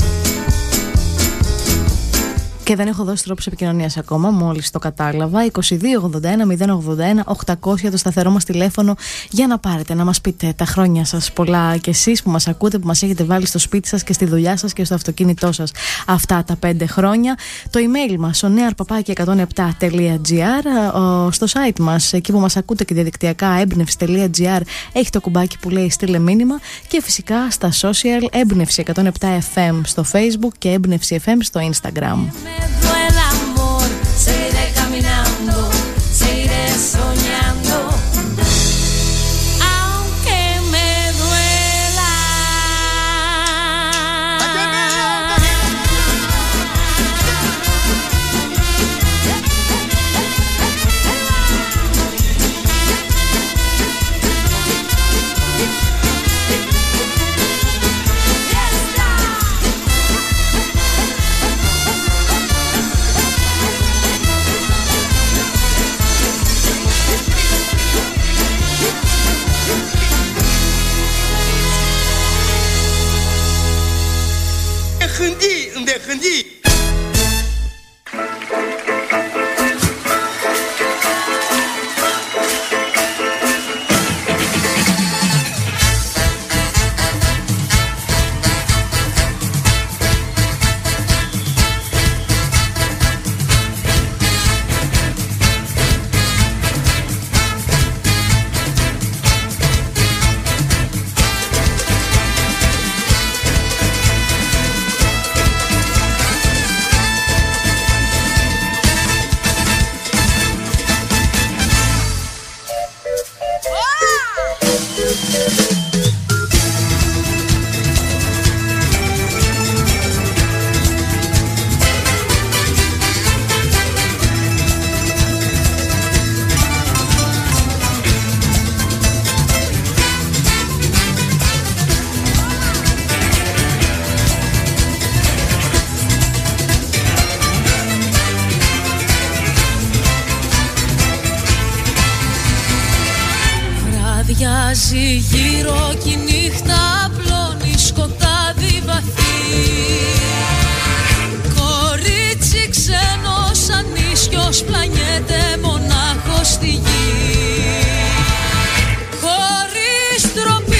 Speaker 5: Και δεν έχω δώσει τρόπους επικοινωνίας ακόμα, μόλις το κατάλαβα. είκοσι δύο ογδόντα ένα μηδέν ογδόντα ένα οκτακόσια το σταθερό μας τηλέφωνο για να πάρετε, να μας πείτε τα χρόνια σας πολλά και εσείς που μας ακούτε, που μας έχετε βάλει στο σπίτι σας και στη δουλειά σας και στο αυτοκίνητό σας αυτά τα πέντε χρόνια. Το email μας, ο νέαρ παπάκι εκατόν επτά τελεία τζι άρ, στο site μας, εκεί που μας ακούτε και διαδικτυακά, έμπνευση τελεία τζι άρ, έχει το κουμπάκι που λέει στείλε μήνυμα, και φυσικά στα social, έμπνευση εκατόν επτά εφ εμ στο Facebook και έμπνευση εφ εμ στο Instagram.
Speaker 14: Duele amor, seguiré caminando, seguiré soñando, aunque me duela.
Speaker 4: γύρω κι η νύχτα απλώνει σκοτάδι βαθύ. Κορίτσι ξένο σαν ίσιος πλανιέται μονάχο στη γη. Χωρίς τροπή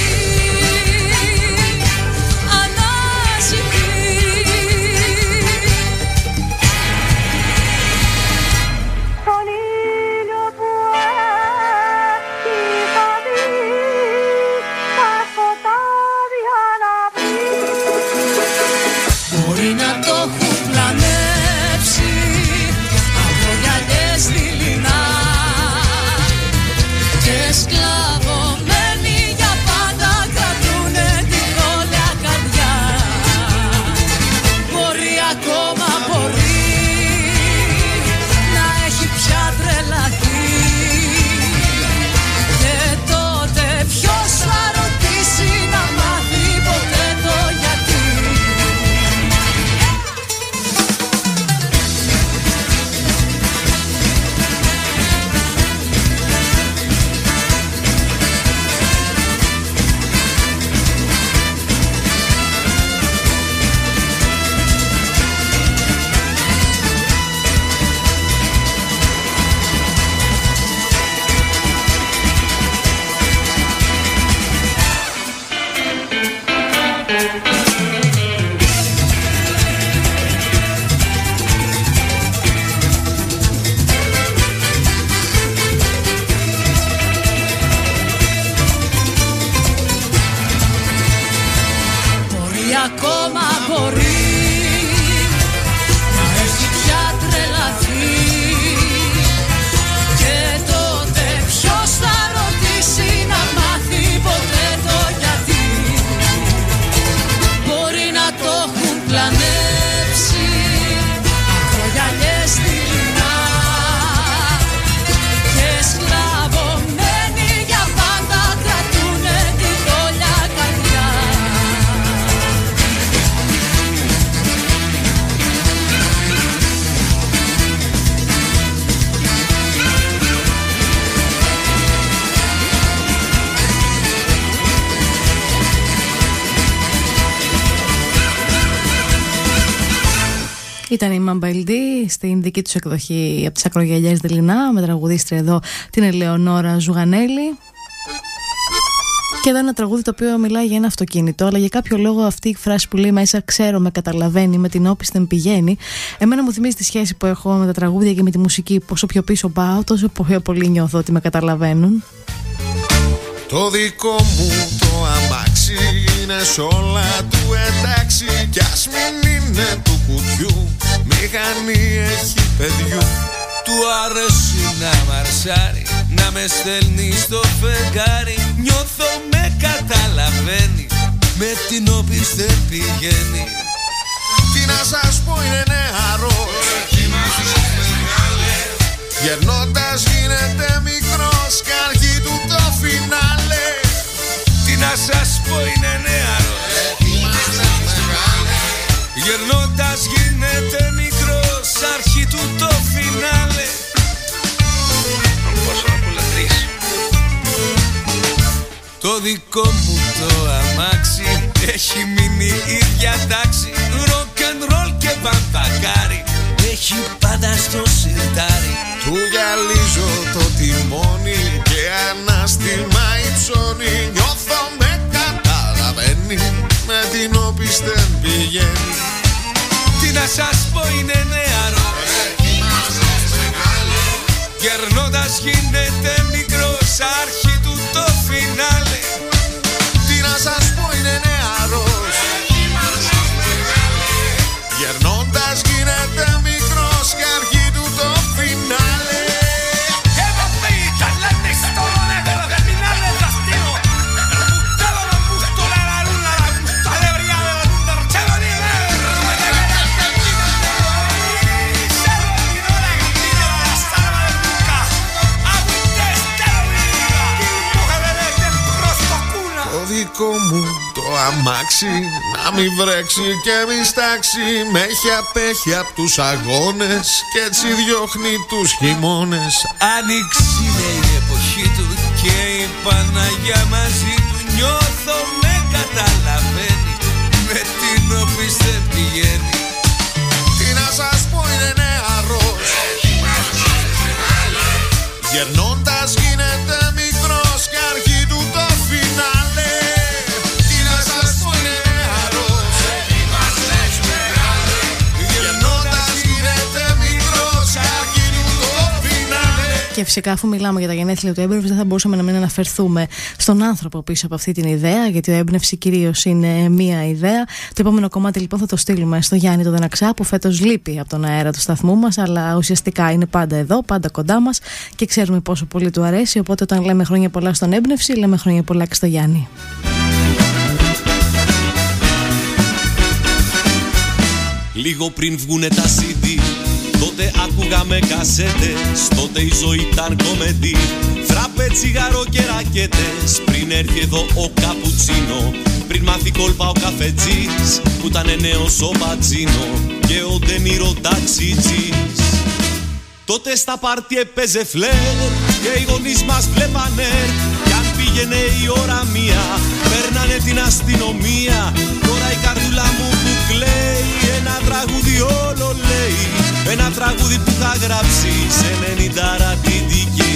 Speaker 5: Ήταν η Μαμπαιλντή στην δική τους εκδοχή από τις Ακρογιαλιές Δελινά, με τραγουδίστρια εδώ την Ελεονόρα Ζουγανέλη. Και εδώ ένα τραγούδι το οποίο μιλάει για ένα αυτοκίνητο, αλλά για κάποιο λόγο αυτή η φράση που λέει μέσα ξέρω, με καταλαβαίνει, με την όπισθεν πηγαίνει, εμένα μου θυμίζει τη σχέση που έχω με τα τραγούδια και με τη μουσική. Πόσο πιο πίσω πάω, τόσο πιο πολύ νιώθω ότι με καταλαβαίνουν.
Speaker 15: Το δικό μου το αμάξι είναι σ' όλα του εντάξει, κι ας μην είναι του κουτιού, μηχανή έχει παιδιού.
Speaker 6: Του αρέσει να μαρσάρει, να με στέλνει στο φεγγάρι. Νιώθω με καταλαβαίνει, με την όπισθεν πηγαίνει.
Speaker 15: Τι να σας πω είναι νεαρός, γερνώντας γίνεται μικρός, κι αρχή του το φινάλε.
Speaker 6: Τι να σας πω είναι νεαρός, γερνώντας γίνεται μικρός, αρχή του το φινάλε. Πόσο να πουλατρείς. Το δικό μου το αμάξι έχει μείνει ίδια τάξη, rock and roll και βαντακάρι, έχει πάντα στο σιρτάρι.
Speaker 15: Του γυαλίζω το τιμόνι και ανάστημα υψώνει. Νιώθω με καταλαβαίνει, με την όπισθεν πηγαίνει.
Speaker 6: Τι να σας πω είναι νεαρός, γερνώντας γίνεται μικρός, αρχή του το φινάλε.
Speaker 15: Τι να σας πω είναι νεαρός, γερνώντας γίνεται μικρός, και αρχή του το φινάλε. Δικό μου το αμάξι να μην βρέξει και μη στάξει, με έχει απέχει απ' τους αγώνες και έτσι διώχνει τους χειμώνες.
Speaker 6: Άνοιξη είναι η εποχή του και η Παναγιά μαζί του νιώθω με καταλαβαίνει, με την όπισθ δεν πηγαίνει.
Speaker 15: Τι να σας πω είναι νεαρός, γερνώντας γίνεται μικρός και αρχή του το φινάλε. Τι να σας πω είναι νεαρός, γερνώντας γίνεται μικρός και αρχή του το φινάλε.
Speaker 5: Και φυσικά, αφού μιλάμε για τα γενέθλια του Έμπνευση, δεν θα μπορούσαμε να μην αναφερθούμε στον άνθρωπο πίσω από αυτή την ιδέα, γιατί ο Έμπνευση κυρίως είναι μία ιδέα. Το επόμενο κομμάτι λοιπόν θα το στείλουμε στο Γιάννη το Δεναξά, που φέτος λείπει από τον αέρα του σταθμού μας, αλλά ουσιαστικά είναι πάντα εδώ, πάντα κοντά μας και ξέρουμε πόσο πολύ του αρέσει. Οπότε, όταν λέμε χρόνια πολλά στον Έμπνευση, λέμε χρόνια πολλά και στο Γιάννη.
Speaker 16: Λίγο πριν βγουνε τα σι ντι, τότε άκουγαμε κασέτες, τότε η ζωή ήταν κομεντή. Φράπε, τσιγάρο και ρακέτες, πριν έρθει εδώ ο καπουτσίνο. Πριν μάθει κόλπα ο καφετζής, που ήταν νέος ο Πατσίνο και ο Ντενίρο ταξιτζής. Τότε στα πάρτι έπαιζε φλερ και οι γονείς μας βλέπανε. Κι αν πήγαινε η ώρα μία, παίρνανε την αστυνομία. Τώρα η καρδούλα μου που κλαίει, ένα τραγούδι όλο λέει. Ένα τραγούδι που θα γράψει σε ενενήντα ρατητική.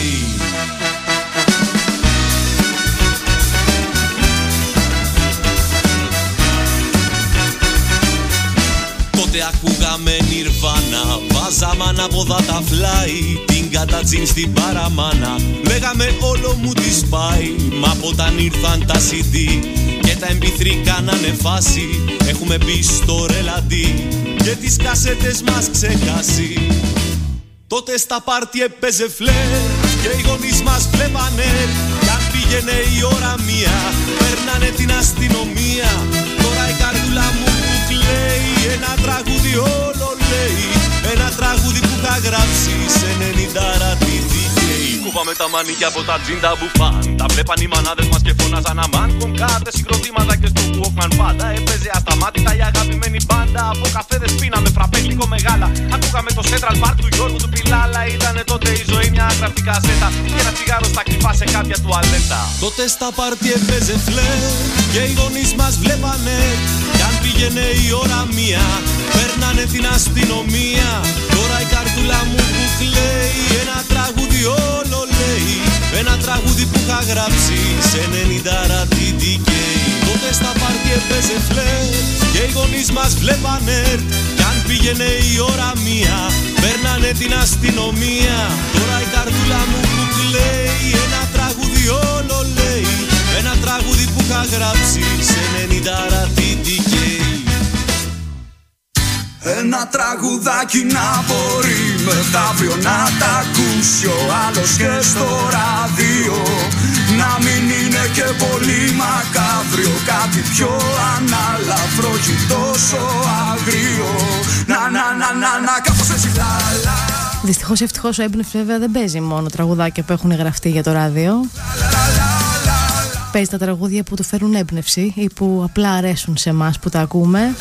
Speaker 16: Τότε ακούγαμε Νιρβάνα, βάζαμε ανάποδα τα φλάι, την κατατζίν στην παραμάνα. Λέγαμε όλο μου τη πάει, μα όταν ήρθαν τα σι ντι και τα εμ πι θρι κάνανε φάση, έχουμε μπει στο ρελαντί και τις κασέτες μας ξεχάσει. Τότε στα πάρτι έπαιζε φλερ και οι γονείς μας βλέπανε. Κι αν πήγαινε η ώρα μία, παίρνανε την αστυνομία. Τώρα η καρδούλα μου που κλαίει, ένα τραγούδι όλο λέει. Ένα τραγούδι που θα γράψει σε ενενήντα ρατητική. Κούβαμε τα μανίκια από τα τζιν τα μπουφάν. Τα βλέπαν οι μανάδες μας και φώναζαν αμάν. Κονκάρτες, συγκροτήματα και στο Walkman πάντα έπαιζε ασταμάτητα η αγαπημένη μπάντα. Από καφέδες πίναμε φραπέ λίγο μεγάλα. Ακούγαμε το Central Park του Γιώργου του Πιλάλα. Ήτανε τότε η ζωή μια γραφτή κασέτα και ένα τσιγάρο στα κρυφά σε κάποια τουαλέτα. Τότε στα πάρτι έπαιζε φλερ και οι γονείς μας βλέπανε. Κι αν πήγαινε η ώρα μία, παίρνανε την αστυνομία. Τώρα η καρδούλα μου που κλαίει, ένα τραγούδι όλο λέει. Ένα τραγούδι που είχα γράψει σε ενενήντα ρατητική. Τότε στα πάρτι έπαιζε φλερ και οι γονείς μας βλέπανε. Κι αν πήγαινε η ώρα μία, παίρνανε την αστυνομία. Τώρα η καρδούλα μου που κλαίει, ένα τραγούδι όλο λέει. Ένα τραγούδι που είχα γράψει σε ενενήντα ρατητική.
Speaker 17: Ένα τραγουδάκι να μπορεί μεθαύριο να τα ακούσει ο άλλος και στο ράδιο. Να μην είναι και πολύ μακάβριο, κάτι πιο ανάλαφρο και τόσο αγρίο. Να να να να να κάπως έτσι λαλα.
Speaker 5: Δυστυχώς ή ευτυχώς ο Έμπνευση βέβαια δεν παίζει μόνο τραγουδάκια που έχουν γραφτεί για το ράδιο. Παίζει τα τραγούδια που του φέρουν έμπνευση ή που απλά αρέσουν σε εμάς που τα ακούμε,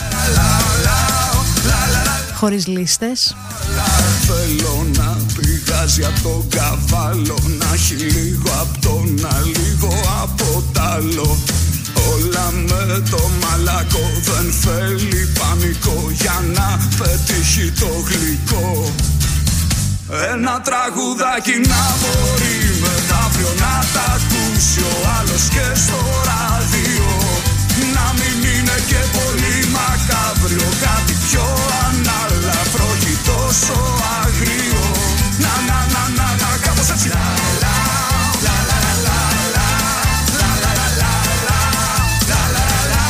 Speaker 5: χωρίς λίστες.
Speaker 17: Θέλω να πηγάζει από τον καβάλο, να έχει λίγο από το να, λίγο από τ' άλλο. Όλα με το μαλακό, δεν θέλει πανικό για να πετύχει το γλυκό. Ένα τραγουδάκι να μπορεί μεθαύριο να τα ακούσει ο άλλος και στο ράδιο. Να μην είναι και πολύ μακάβριο, κάτι πιο ανάλαφρο και τόσο αγρίο. Να να να να να κάπως έτσι. Λα λα λα λα λα λα λα λα λα λα λα λα λα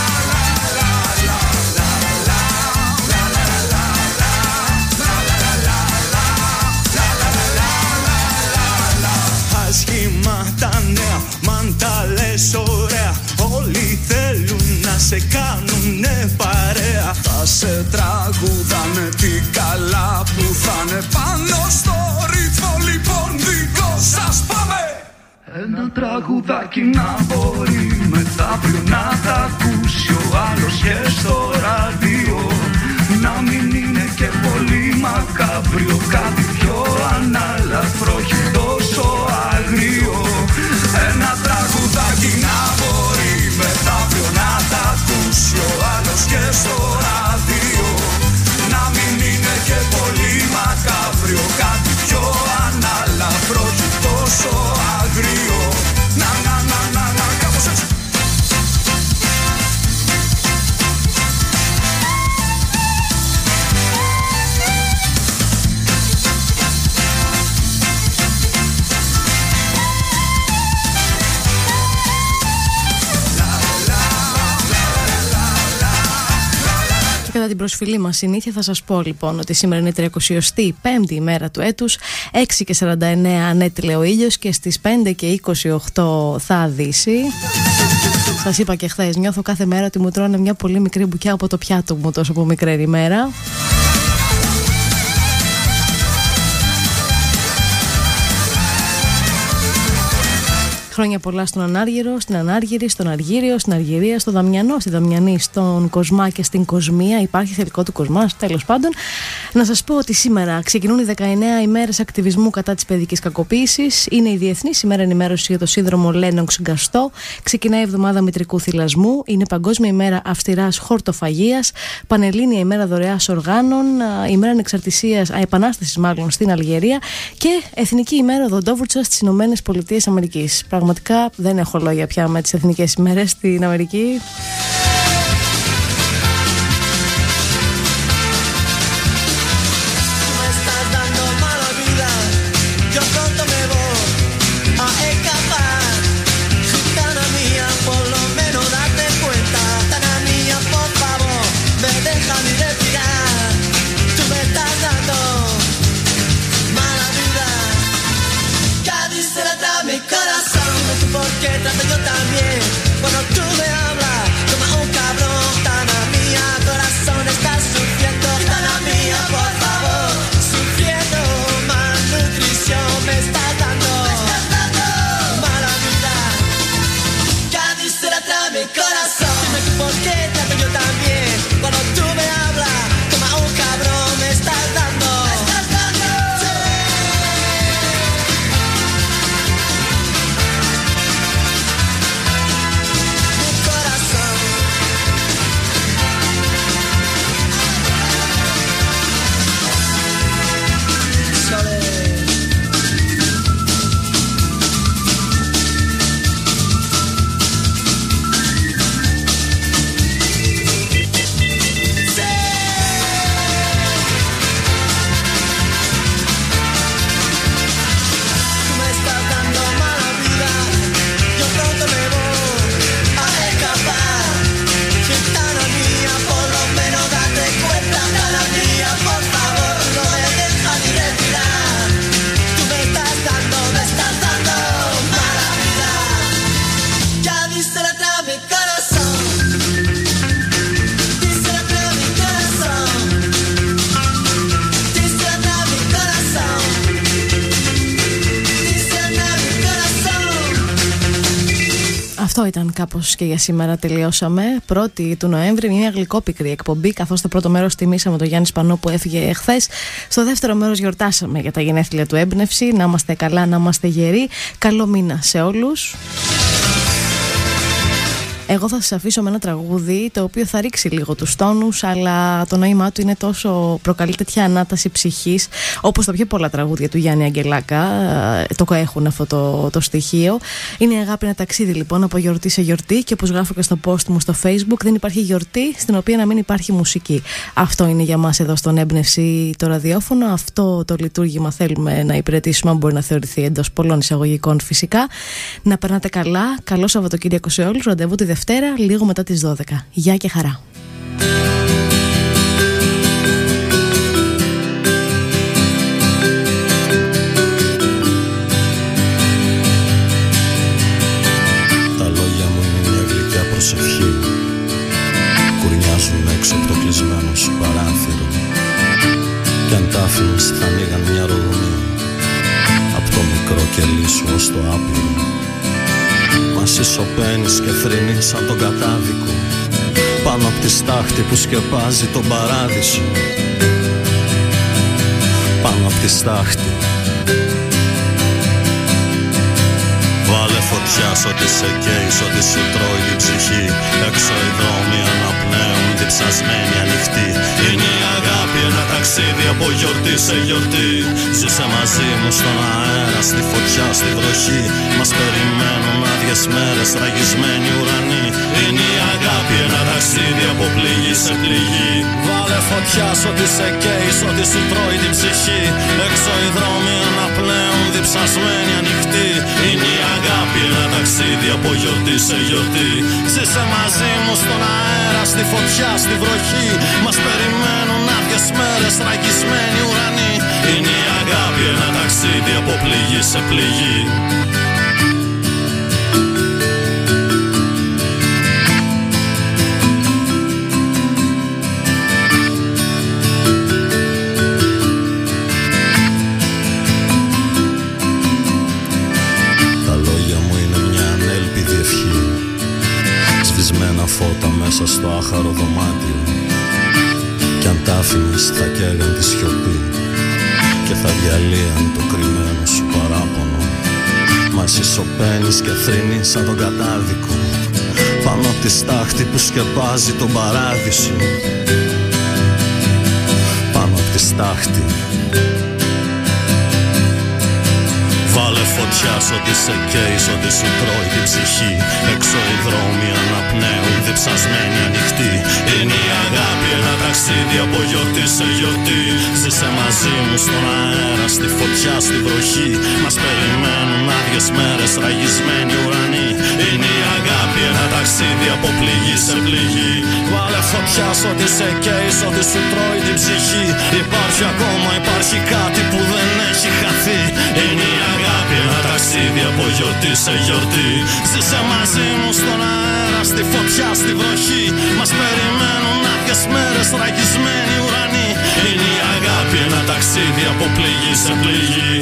Speaker 18: Ασχήμα τα νέα, μαν τα λες ωραία. Όλοι θέλουν να σε κάνουνε παρέα.
Speaker 17: Θα σε τραγουδάνε τι καλά που θα'ναι πάνω στο ρυθμό. Λοιπόν δικό σας πάμε. Ένα τραγουδάκι να μπορεί μεθαύριο να τα ακούσει ο άλλος και στο ράδιο. Να μην είναι και πολύ μακάβριο, κάτι πιο ανάλαφρο και τόσο αγρίο. Ένα τραγουδάκι
Speaker 5: Και κατά την προσφυλή μας συνήθεια θα σας πω λοιπόν ότι σήμερα είναι η τριακοστή πέμπτη ημέρα του έτους, έξι και σαράντα εννέα ανέτειλε ο ήλιος και στις πέντε και είκοσι οκτώ θα δύσει. Σας είπα και χθες, νιώθω κάθε μέρα ότι μου τρώνε μια πολύ μικρή μπουκιά από το πιάτο μου, τόσο που μικρή ημέρα. Χρόνια πολλά στον Ανάργυρο, στην Ανάργυρη, στον Αργύριο, στην Αργυρία, στον Δαμιανό, στη Δαμιανή, στον Κοσμά και στην Κοσμία. Υπάρχει θελικό του Κοσμά, τέλος πάντων. Να σας πω ότι σήμερα ξεκινούν οι δεκαεννέα ημέρες ακτιβισμού κατά της παιδικής κακοποίησης. Είναι η Διεθνής ημέρα ενημέρωση για το σύνδρομο Λένοξ-Γκαστό. Ξεκινάει η εβδομάδα μητρικού θυλασμού. Είναι Παγκόσμια ημέρα αυστηράς χορτοφαγίας. Πανελλήνια ημέρα δωρεάς οργάνων. Ημέρα ανεξαρτησίας, επανάστασης μάλλον στην Αλγερία. Και Εθνική ημέρα οδοντόβουρτσα στις Ηνωμένες Πολιτείες Αμερικής. Πραγματικά δεν έχω λόγια πια με τις εθνικές ημέρες στην Αμερική.
Speaker 8: Porque trato yo también cuando tú me hablas como un cabrón. Tana mía, corazón está sufriendo. Tana mía, por favor, sufriendo malnutrición me estás dando, me estás dando mala vida. Cádiz se la trae mi corazón. Dime tú por qué trato yo también cuando tú me hablas como un cabrón me estás dando.
Speaker 5: Αυτό ήταν κάπως και για σήμερα. Τελειώσαμε. Πρώτη του Νοέμβρη, μια γλυκόπικρη εκπομπή, καθώς το πρώτο μέρος τιμήσαμε τον Γιάννη Σπανό που έφυγε χθες. Στο δεύτερο μέρος γιορτάσαμε για τα γενέθλια του Έμπνευση. Να είμαστε καλά, να είμαστε γεροί. Καλό μήνα σε όλους. Εγώ θα σας αφήσω με ένα τραγούδι το οποίο θα ρίξει λίγο τους τόνους, αλλά το νόημά του είναι τόσο, προκαλεί τέτοια ανάταση ψυχής, όπως τα πιο πολλά τραγούδια του Γιάννη Αγγελάκα το έχουν αυτό το, το στοιχείο. Είναι η αγάπη ένα ταξίδι λοιπόν από γιορτή σε γιορτή, και όπως γράφω και στο post μου στο Facebook, δεν υπάρχει γιορτή στην οποία να μην υπάρχει μουσική. Αυτό είναι για μας εδώ στον Έμπνευση το ραδιόφωνο. Αυτό το λειτουργήμα θέλουμε να υπηρετήσουμε, αν μπορεί να θεωρηθεί εντός πολλών εισαγωγικών φυσικά. Να περνάτε καλά. Καλό Σαββατοκύριακο σε όλους. Ραντεβού τη Δευτέρα, λίγο μετά τις δώδεκα. Γεια και χαρά.
Speaker 19: Τα λόγια μου είναι μια γλυκιά προσευχή. Κουρνιάζουν έξω από το κλεισμένο σου παράθυρο. Κι αν τα άφηνες θα ανοίγαν μια ρογμή. Απ' το μικρό κελί σου ως το άπειρο. Μα συσσωπαίνεις και θρυνείς σαν τον κατάδικο πάνω απ' τη στάχτη που σκεπάζει τον παράδεισο. Πάνω απ' τη στάχτη. Βάλε φωτιά σ' ό,τι σε καίει, σ' ό,τι σου τρώει την ψυχή. Έξω οι δρόμοι αναπνέουν διψασμένοι ανοιχτοί. Είναι η αγάπη ένα ταξίδι από γιορτή σε γιορτή. Ζήσε μαζί μου στον αέρα, στη φωτιά, στη βροχή. Μας περιμένουν άδειες μέρες, ραγισμένοι ουρανοί. Είναι η αγάπη ένα ταξίδι από πληγή σε πληγή. Βάλε φωτιά σ' ό,τι σε καίει, σ' ό,τι σου τρώει την ψυχή. Έξω οι δρόμοι αναπνέουν διψασμένη ανοιχτή. Είναι η αγάπη ένα ταξίδι από γιορτή σε γιορτή. Ζήσε μαζί μου στον αέρα, στη φωτιά, στη βροχή. Μας περιμένουν άδειες μέρες, ραγισμένοι ουρανοί. Είναι η αγάπη ένα ταξίδι από πληγή σε πληγή. Σβησμένα φώτα μέσα στο άχαρο δωμάτιο. Κι αν τ' άφηνες θα καίγαν τη σιωπή και θα διαλύαν το κρυμμένο σου παράπονο. Μα εσύ σωπαίνεις και θρηνείς σαν τον κατάδικο πάνω απ' τη στάχτη που σκεπάζει τον παράδεισο. Πάνω απ' τη στάχτη. Βάλε φωτιά σ' ό,τι σε καίει, σ' ό,τι σου τρώει την ψυχή. Έξω οι δρόμοι αναπνέουν, διψασμένοι ανοιχτοί. Είναι η αγάπη ένα ταξίδι από γιορτή σε γιορτή. Ζήσε μαζί μου στον αέρα, στη φωτιά, στη βροχή. Μας περιμένουν άδειες μέρες, ραγισμένοι ουρανοί. Είναι η αγάπη ένα ταξίδι από πληγή σε πληγή. Βάλε φωτιά σ' ό,τι σε καίει, σ' ό,τι σου τρώει την ψυχή. Υπάρχει ακόμα, υπάρχει κάτι που δεν έχει χαθεί. Είναι η αγάπη ένα ταξίδι από γιορτή σε γιορτή. Ζήσε μαζί μου στον αέρα, στη φωτιά, στη βροχή. Μας περιμένουν άδειες μέρες, ραγισμένοι ουρανοί. Είναι η αγάπη ένα ταξίδι από πληγή σε πληγή.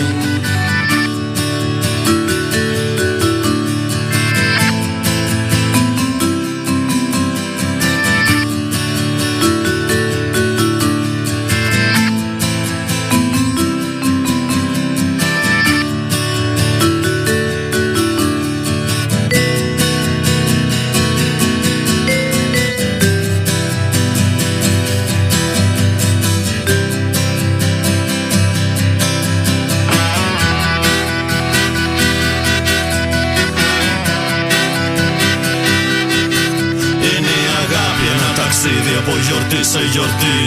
Speaker 19: Από γιορτή σε γιορτή.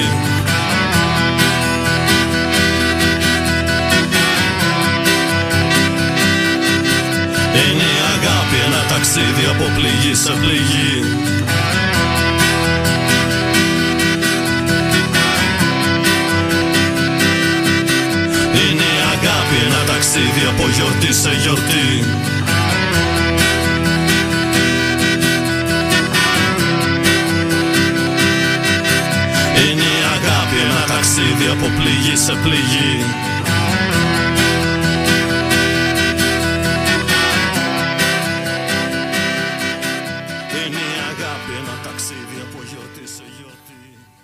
Speaker 19: Είναι η αγάπη ένα ταξίδι από πληγή σε πληγή. Είναι η αγάπη ένα ταξίδι από γιορτή σε γιορτή. Ταξίδι από πληγή σε πληγή. Είναι η αγάπη ένα ταξίδι από γιορτή σε γιορτή.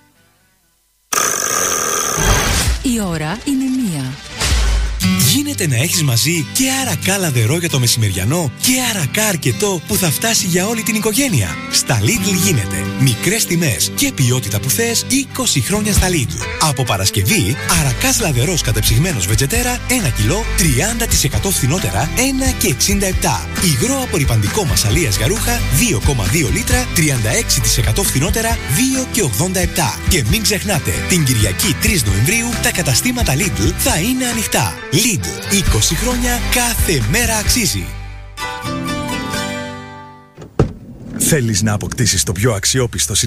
Speaker 20: Η ώρα είναι μία.
Speaker 21: Γίνεται να έχεις μαζί και αρακά λαδερό για το μεσημεριανό και αρακά αρκετό που θα φτάσει για όλη την οικογένεια. Στα Lidl γίνεται. Μικρές τιμές και ποιότητα που θες είκοσι χρόνια στα Lidl. Από Παρασκευή, αρακάς λαδερός κατεψυγμένος βετζετέρα ένα κιλό τριάντα τοις εκατό φθηνότερα ένα και εξήντα επτά. Υγρό απορρυπαντικό μασαλίας για ρούχα δύο κόμμα δύο λίτρα τριάντα έξι τοις εκατό φθηνότερα δύο και ογδόντα επτά. Και μην ξεχνάτε, την Κυριακή τρεις Νοεμβρίου τα καταστήματα Lidl θα είναι ανοιχτά. Lidl, είκοσι χρόνια κάθε μέρα αξίζει.
Speaker 22: Θέλεις να αποκτήσεις το πιο αξιόπιστο